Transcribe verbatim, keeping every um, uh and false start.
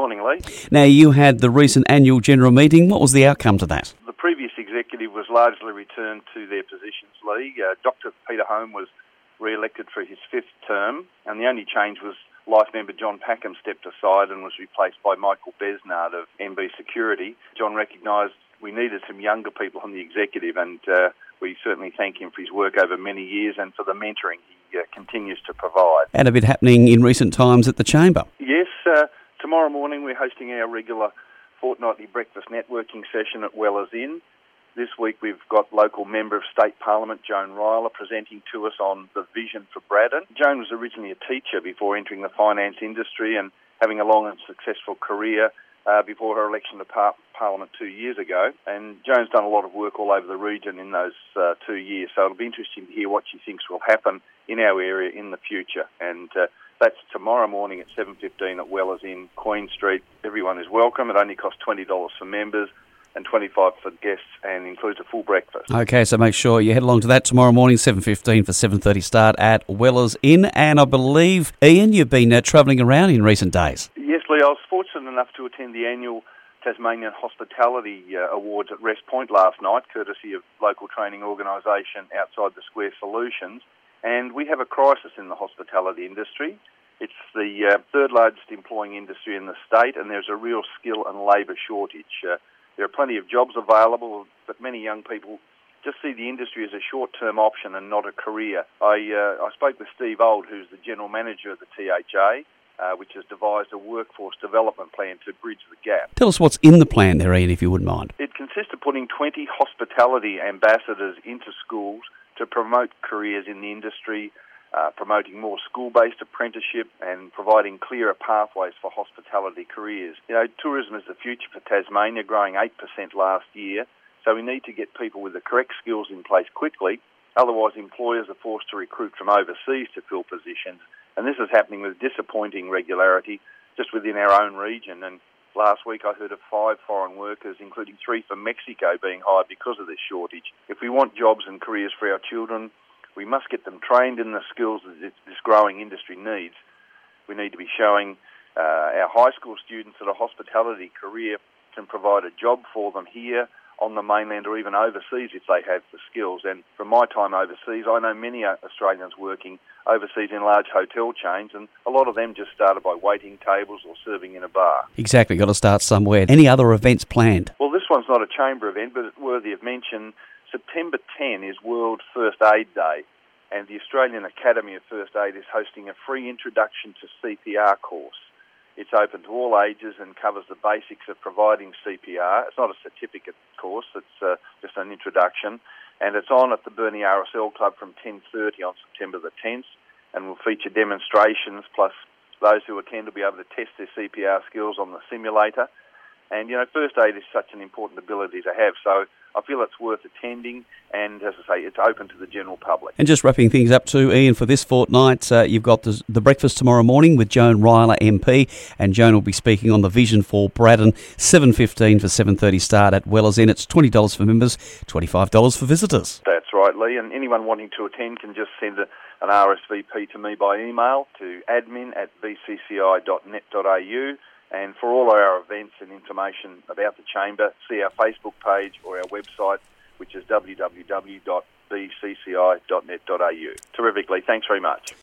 morning, Lee. Now, you had the recent annual general meeting. What was the outcome to that? The previous executive was largely returned to their positions, Lee. Uh, Doctor Peter Home was re-elected for his fifth term, and the only change was Life member John Packham stepped aside and was replaced by Michael Besnard of M B Security. John recognised we needed some younger people on the executive, and uh, we certainly thank him for his work over many years and for the mentoring he uh, continues to provide. And a bit happening in recent times at the Chamber. Yes, uh, tomorrow morning we're hosting our regular fortnightly breakfast networking session at Wellers Inn. This week we've got local Member of State Parliament Joan Ryler presenting to us on the vision for Braddon. Joan was originally a teacher before entering the finance industry and having a long and successful career uh, before her election to par- Parliament two years ago. And Joan's done a lot of work all over the region in those uh, two years, so it'll be interesting to hear what she thinks will happen in our area in the future. And uh, that's tomorrow morning at seven fifteen at Wellers Inn, Queen Street. Everyone is welcome. It only costs twenty dollars for members and twenty-five dollars for guests, and includes a full breakfast. Okay, so make sure you head along to that tomorrow morning, seven fifteen for seven thirty start at Wellers Inn. And I believe, Ian, you've been uh, travelling around in recent days. Yes, Lee, I was fortunate enough to attend the annual Tasmanian Hospitality uh, Awards at Rest Point last night, courtesy of local training organisation Outside the Square Solutions. And we have a crisis in the hospitality industry. It's the uh, third largest employing industry in the state, and there's a real skill and labour shortage. Uh, There are plenty of jobs available, but many young people just see the industry as a short-term option and not a career. I uh, I spoke with Steve Old, who's the General Manager of the T H A, uh, which has devised a workforce development plan to bridge the gap. Tell us what's in the plan there, Ian, if you wouldn't mind. It consists of putting twenty hospitality ambassadors into schools to promote careers in the industry, Uh, promoting more school-based apprenticeship and providing clearer pathways for hospitality careers. You know, tourism is the future for Tasmania, growing eight percent last year, so we need to get people with the correct skills in place quickly. Otherwise, employers are forced to recruit from overseas to fill positions, and this is happening with disappointing regularity just within our own region. And last week I heard of five foreign workers, including three from Mexico, being hired because of this shortage. If we want jobs and careers for our children, we must get them trained in the skills that this growing industry needs. We need to be showing uh, our high school students that a hospitality career can provide a job for them here on the mainland or even overseas if they have the skills. And from my time overseas, I know many Australians working overseas in large hotel chains, and a lot of them just started by waiting tables or serving in a bar. Exactly, got to start somewhere. Any other events planned? Well, this one's not a chamber event, but it's worthy of mention. September tenth is World First Aid Day, and the Australian Academy of First Aid is hosting a free introduction to C P R course. It's open to all ages and covers the basics of providing C P R. It's not a certificate course, it's uh, just an introduction, and it's on at the Burnie R S L Club from ten thirty on September the tenth, and will feature demonstrations, plus those who attend will be able to test their C P R skills on the simulator. And, you know, first aid is such an important ability to have, so I feel it's worth attending, and as I say, it's open to the general public. And just wrapping things up too, Ian, for this fortnight, uh, you've got the, the breakfast tomorrow morning with Joan Ryler M P, and Joan will be speaking on the vision for Braddon, seven fifteen for seven thirty start at Wellers Inn. It's twenty dollars for members, twenty-five dollars for visitors. That's right, Lee, and anyone wanting to attend can just send a, an R S V P to me by email to admin at b c c i dot net dot a u. And for all our events and information about the Chamber, see our Facebook page or our website, which is w w w dot b c c i dot net dot a u. Terrifically, thanks very much.